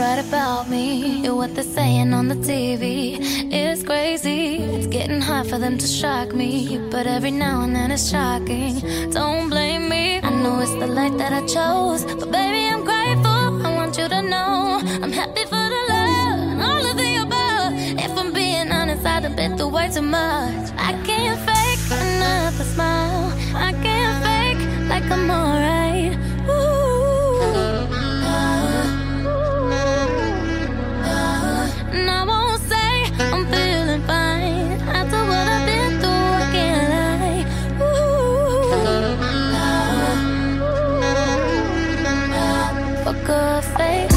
right about me. You're what they're saying on the TV. It's crazy, it's getting hard for them to shock me, but every now and then it's shocking. Don't blame me, I know it's the life that I chose, but baby, I'm grateful. I want you to know I'm happy for the love and all of the above. If I'm being honest, I done been through way too much. I can't fake another smile. I can't fake like I'm alright. And I won't say I'm feeling fine. After what I've been through, I can't lie. For good fake.